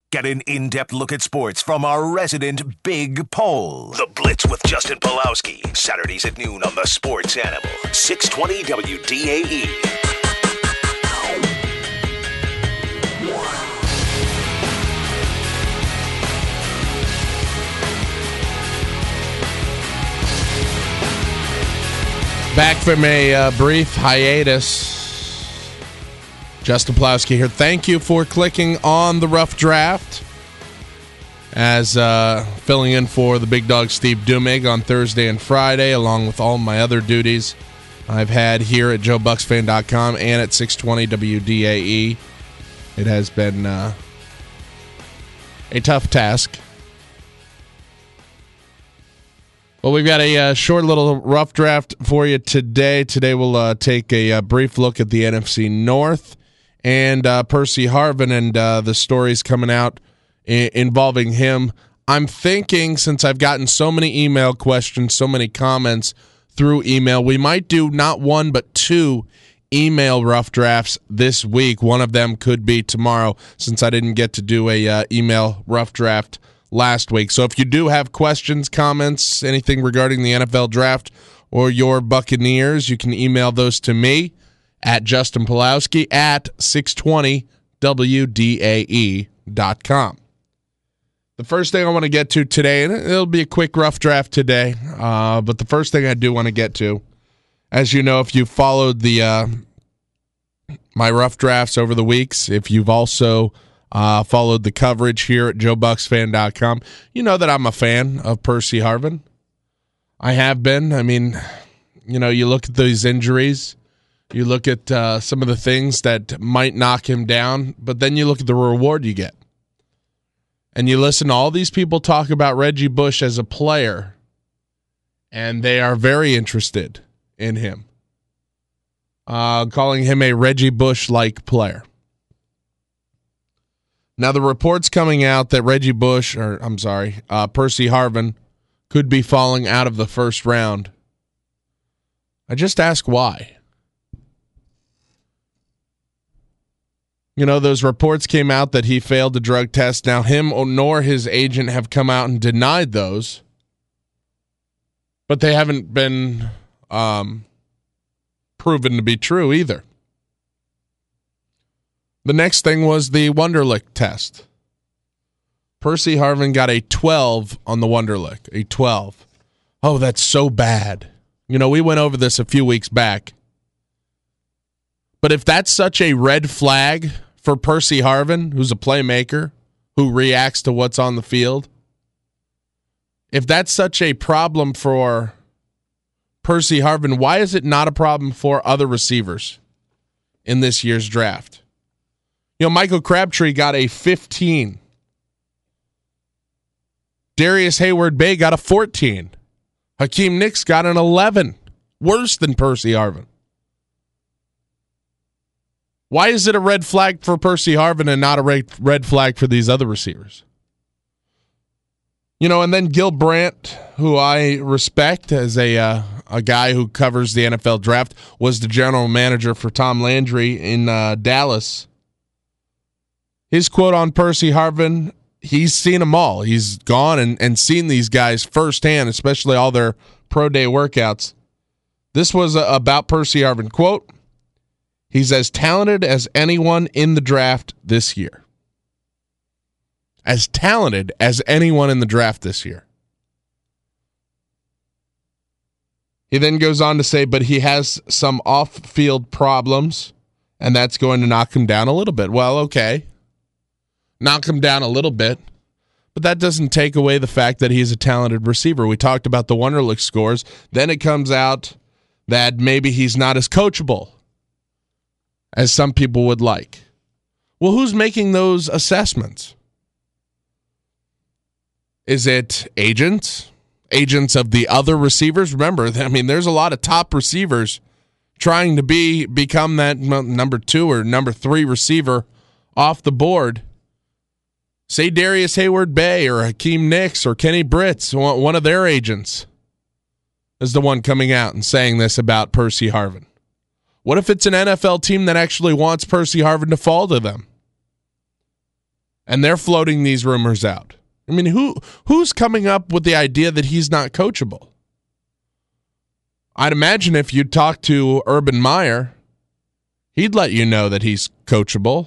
Get an in-depth look at sports from our resident Big Pole. The Blitz with Justin Pulowski. Saturdays at noon on the Sports Animal. 620 WDAE. Back from a brief hiatus. Justin Pulowski here. Thank you for clicking on the Rough Draft. As filling in for the big dog Steve Dumig on Thursday and Friday, along with all my other duties I've had here at JoeBucksFan.com and at 620 WDAE. It has been a tough task. Well, we've got a short little rough draft for you today. Today we'll take a brief look at the NFC North and Percy Harvin and the stories coming out involving him. I'm thinking, since I've gotten so many email questions, so many comments through email, we might do not one but two email rough drafts this week. One of them could be tomorrow, since I didn't get to do a email rough draft last week. So if you do have questions, comments, anything regarding the NFL draft or your Buccaneers, you can email those to me at Justin Pulowski at 620WDAE.com. The first thing I want to get to today, and it'll be a quick rough draft today, but the first thing I do want to get to, as you know, if you followed the my rough drafts over the weeks, if you've also followed the coverage here at JoeBucksFan.com, you know that I'm a fan of Percy Harvin. I have been. I mean, you know, you look at these injuries, you look at some of the things that might knock him down, but then you look at the reward you get. And you listen to all these people talk about Reggie Bush as a player, and they are very interested in him, calling him a Reggie Bush-like player. Now, the reports coming out that Percy Harvin could be falling out of the first round. I just ask why. You know, those reports came out that he failed the drug test. Now, him nor his agent have come out and denied those, but they haven't been proven to be true either. The next thing was the Wonderlic test. Percy Harvin got a 12 on the Wonderlic, a 12. Oh, that's so bad. You know, we went over this a few weeks back. But if that's such a red flag for Percy Harvin, who's a playmaker, who reacts to what's on the field, if that's such a problem for Percy Harvin, why is it not a problem for other receivers in this year's draft? You know, Michael Crabtree got a 15. Darius Hayward-Bay got a 14. Hakeem Nicks got an 11. Worse than Percy Harvin. Why is it a red flag for Percy Harvin and not a red flag for these other receivers? You know, and then Gil Brandt, who I respect as a guy who covers the NFL draft, was the general manager for Tom Landry in Dallas. His quote on Percy Harvin, he's seen them all. He's gone and seen these guys firsthand, especially all their pro day workouts. This was about Percy Harvin. Quote, he's as talented as anyone in the draft this year. As talented as anyone in the draft this year. He then goes on to say, but he has some off-field problems, and that's going to knock him down a little bit. Well, okay. Knock him down a little bit, but that doesn't take away the fact that he's a talented receiver. We talked about the Wonderlic scores. Then it comes out that maybe he's not as coachable as some people would like. Well, who's making those assessments? Is it agents? Agents of the other receivers? Remember, I mean, there's a lot of top receivers trying to become that number 2 or number 3 receiver off the board. Say Darius Hayward-Bay or Hakeem Nicks or Kenny Britz, one of their agents, is the one coming out and saying this about Percy Harvin. What if it's an NFL team that actually wants Percy Harvin to fall to them? And they're floating these rumors out. I mean, who's coming up with the idea that he's not coachable? I'd imagine if you talk to Urban Meyer, he'd let you know that he's coachable.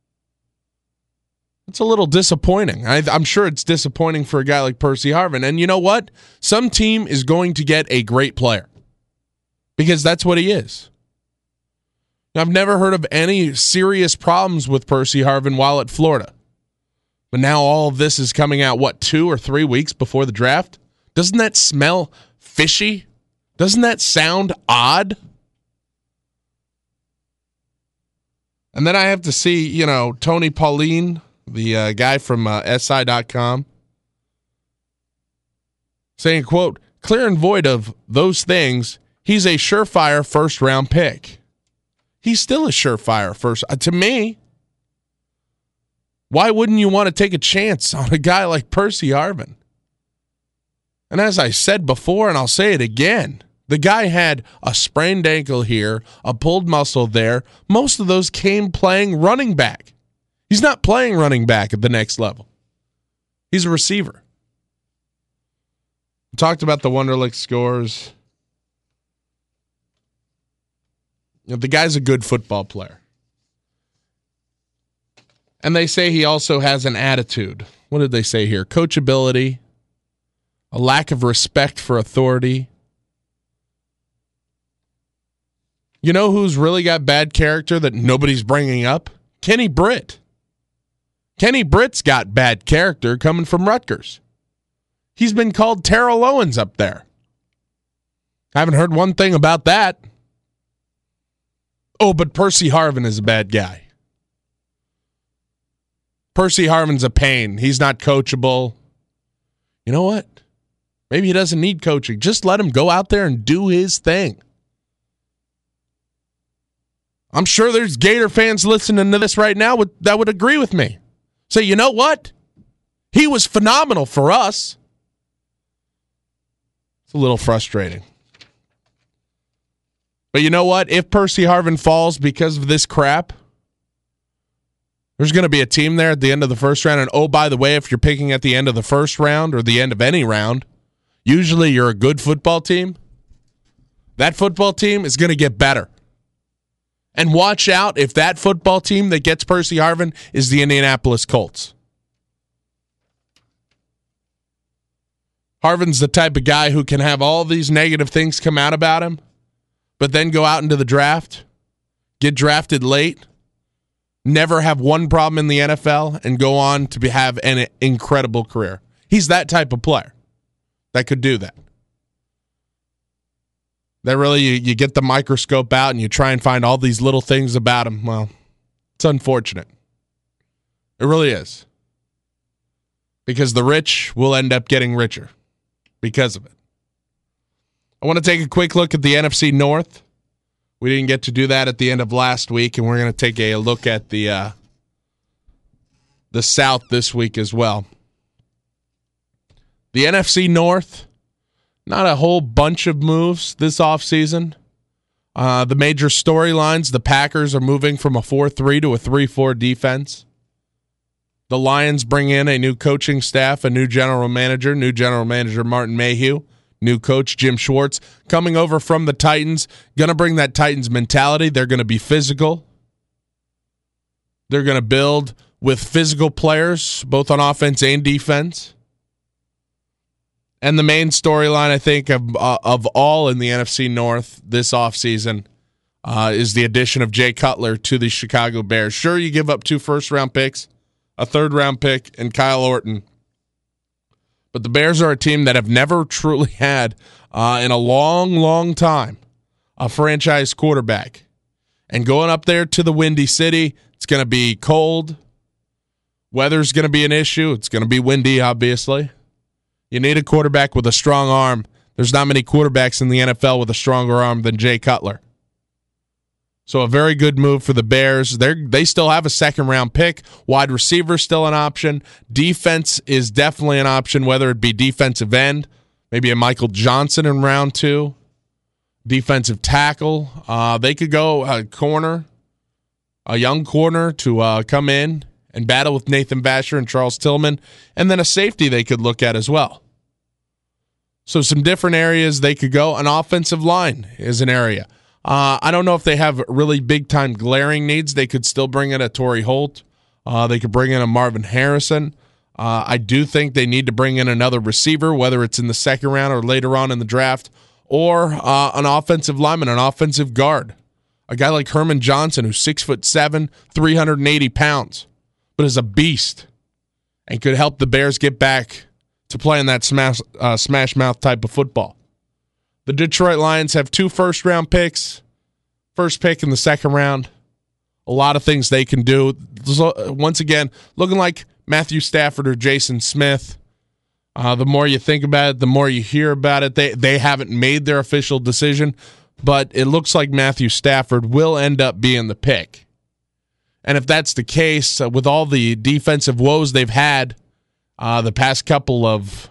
It's a little disappointing. I'm sure it's disappointing for a guy like Percy Harvin. And you know what? Some team is going to get a great player because that's what he is. I've never heard of any serious problems with Percy Harvin while at Florida. But now all of this is coming out, 2 or 3 weeks before the draft? Doesn't that smell fishy? Doesn't that sound odd? And then I have to see, Tony Pauline, the guy from SI.com, saying, quote, clear and void of those things, he's a surefire first-round pick. He's still a surefire first. To me, why wouldn't you want to take a chance on a guy like Percy Harvin? And as I said before, and I'll say it again, the guy had a sprained ankle here, a pulled muscle there. Most of those came playing running back. He's not playing running back at the next level. He's a receiver. We talked about the Wonderlic scores. The guy's a good football player. And they say he also has an attitude. What did they say here? Coachability, a lack of respect for authority. You know who's really got bad character that nobody's bringing up? Kenny Britt. Kenny Britt's got bad character coming from Rutgers. He's been called Terrell Owens up there. I haven't heard one thing about that. Oh, but Percy Harvin is a bad guy. Percy Harvin's a pain. He's not coachable. You know what? Maybe he doesn't need coaching. Just let him go out there and do his thing. I'm sure there's Gator fans listening to this right now that would agree with me. Say, you know what? He was phenomenal for us. It's a little frustrating. But you know what? If Percy Harvin falls because of this crap, there's going to be a team there at the end of the first round. And oh, by the way, if you're picking at the end of the first round or the end of any round, usually you're a good football team. That football team is going to get better. And watch out if that football team that gets Percy Harvin is the Indianapolis Colts. Harvin's the type of guy who can have all these negative things come out about him, but then go out into the draft, get drafted late, never have one problem in the NFL, and go on to have an incredible career. He's that type of player that could do that. That really, you get the microscope out and you try and find all these little things about him. Well, it's unfortunate. It really is. Because the rich will end up getting richer because of it. I want to take a quick look at the NFC North. We didn't get to do that at the end of last week, and we're going to take a look at the South this week as well. The NFC North, not a whole bunch of moves this offseason. The major storylines, the Packers are moving from a 4-3 to a 3-4 defense. The Lions bring in a new coaching staff, a new general manager Martin Mayhew, new coach Jim Schwartz, coming over from the Titans, going to bring that Titans mentality. They're going to be physical. They're going to build with physical players, both on offense and defense. And the main storyline, I think, of all in the NFC North this offseason is the addition of Jay Cutler to the Chicago Bears. Sure, you give up 2 first-round picks, a third-round pick, and Kyle Orton. But the Bears are a team that have never truly had, in a long, long time, a franchise quarterback. And going up there to the Windy City, it's going to be cold. Weather's going to be an issue. It's going to be windy, obviously. You need a quarterback with a strong arm. There's not many quarterbacks in the NFL with a stronger arm than Jay Cutler. So a very good move for the Bears. They still have a second-round pick. Wide receiver still an option. Defense is definitely an option, whether it be defensive end, maybe a Michael Johnson in round 2, defensive tackle. They could go a corner, a young corner to come in and battle with Nathan Vasher and Charles Tillman, and then a safety they could look at as well. So some different areas they could go. An offensive line is an area. I don't know if they have really big-time glaring needs. They could still bring in a Torrey Holt. They could bring in a Marvin Harrison. I do think they need to bring in another receiver, whether it's in the second round or later on in the draft, or an offensive lineman, an offensive guard. A guy like Herman Johnson, who's 6'7", 380 pounds, but is a beast and could help the Bears get back to playing that smash mouth type of football. The Detroit Lions have 2 first-round picks, first pick in the second round. A lot of things they can do. Once again, looking like Matthew Stafford or Jason Smith. The more you think about it, the more you hear about it. They haven't made their official decision, but it looks like Matthew Stafford will end up being the pick. And if that's the case, with all the defensive woes they've had the past couple of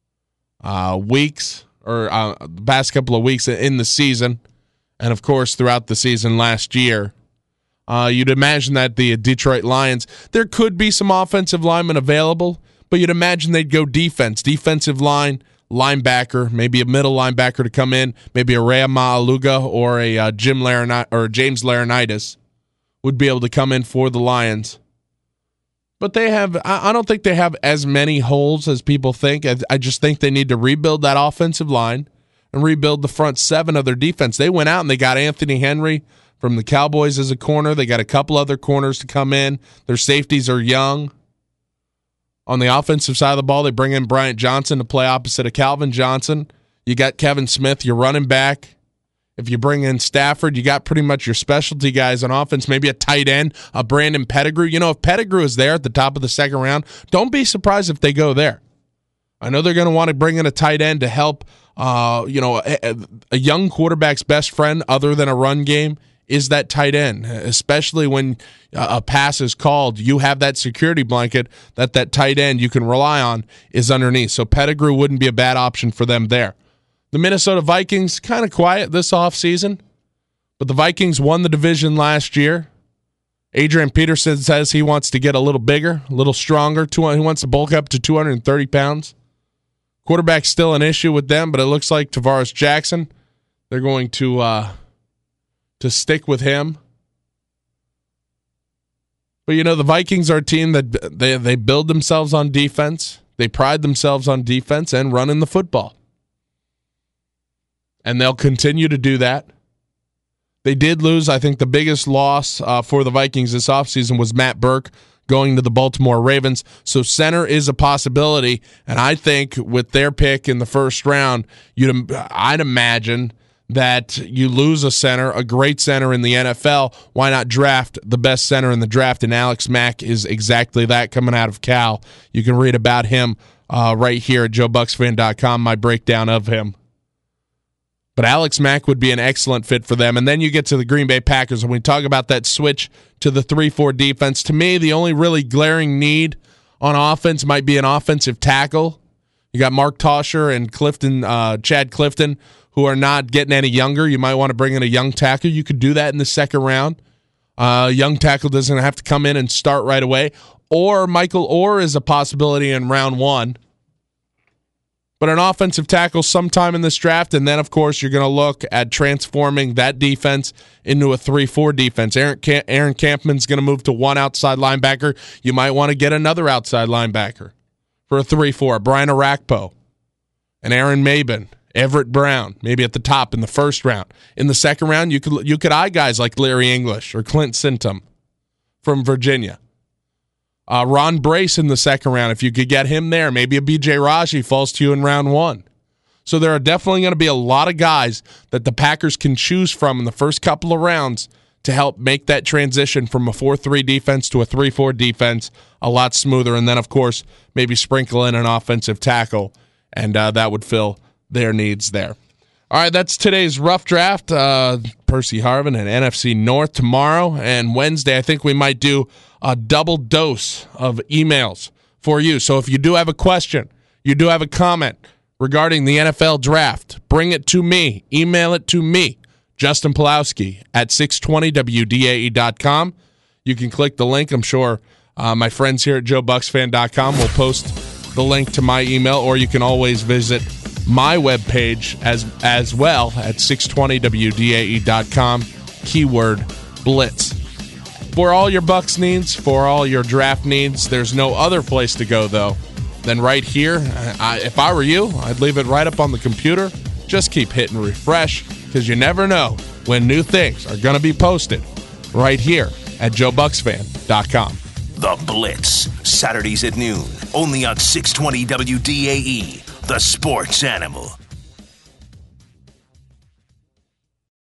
weeks, the past couple of weeks in the season, and of course throughout the season last year, you'd imagine that the Detroit Lions, there could be some offensive linemen available, but you'd imagine they'd go defensive line, linebacker, maybe a middle linebacker to come in, maybe a Ray Maaluga or a James Laurinaitis would be able to come in for the Lions. But I don't think they have as many holes as people think. I just think they need to rebuild that offensive line and rebuild the front seven of their defense. They went out and they got Anthony Henry from the Cowboys as a corner. They got a couple other corners to come in. Their safeties are young. On the offensive side of the ball, they bring in Bryant Johnson to play opposite of Calvin Johnson. You got Kevin Smith, your running back. If you bring in Stafford, you got pretty much your specialty guys on offense, maybe a tight end, a Brandon Pettigrew. If Pettigrew is there at the top of the second round, don't be surprised if they go there. I know they're going to want to bring in a tight end to help, a young quarterback's best friend other than a run game is that tight end, especially when a pass is called. You have that security blanket that tight end you can rely on is underneath. So Pettigrew wouldn't be a bad option for them there. The Minnesota Vikings, kind of quiet this offseason, but the Vikings won the division last year. Adrian Peterson says he wants to get a little bigger, a little stronger. He wants to bulk up to 230 pounds. Quarterback's still an issue with them, but it looks like Tavares Jackson, they're going to stick with him. But, the Vikings are a team that they build themselves on defense. They pride themselves on defense and running the football. And they'll continue to do that. They did lose, I think the biggest loss for the Vikings this offseason was Matt Burke going to the Baltimore Ravens. So center is a possibility, and I think with their pick in the first round, I'd imagine that you lose a center, a great center in the NFL. Why not draft the best center in the draft? And Alex Mack is exactly that coming out of Cal. You can read about him right here at JoeBucksFan.com, my breakdown of him. But Alex Mack would be an excellent fit for them. And then you get to the Green Bay Packers, and we talk about that switch to the 3-4 defense. To me, the only really glaring need on offense might be an offensive tackle. You got Mark Tosher and Chad Clifton, who are not getting any younger. You might want to bring in a young tackle. You could do that in the second round. Young tackle doesn't have to come in and start right away. Or Michael Orr is a possibility in round 1. But an offensive tackle sometime in this draft, and then, of course, you're going to look at transforming that defense into a 3-4 defense. Aaron Campman's going to move to one outside linebacker. You might want to get another outside linebacker for a 3-4. Brian Orakpo and Aaron Maben, Everett Brown, maybe at the top in the first round. In the second round, you could eye guys like Larry English or Clint Sintum from Virginia. Ron Brace in the second round, if you could get him there. Maybe a B.J. Raji falls to you in round 1. So there are definitely going to be a lot of guys that the Packers can choose from in the first couple of rounds to help make that transition from a 4-3 defense to a 3-4 defense a lot smoother. And then, of course, maybe sprinkle in an offensive tackle, and that would fill their needs there. All right, that's today's rough draft. Percy Harvin and NFC North tomorrow, and Wednesday I think we might do a double dose of emails for you. So if you do have a question, you do have a comment regarding the NFL draft, bring it to me. Email it to me, Justin Pawlowski at 620wdae.com. You can click the link. I'm sure My friends here at JoeBucksFan.com will post the link to my email, or you can always visit my webpage as well at 620wdae.com, keyword Blitz. For all your Bucks needs, for all your draft needs, there's no other place to go, though, than right here. If I were you, I'd leave it right up on the computer. Just keep hitting refresh, because you never know when new things are going to be posted right here at JoeBucksFan.com. The Blitz, Saturdays at noon, only on 620 WDAE, the sports animal.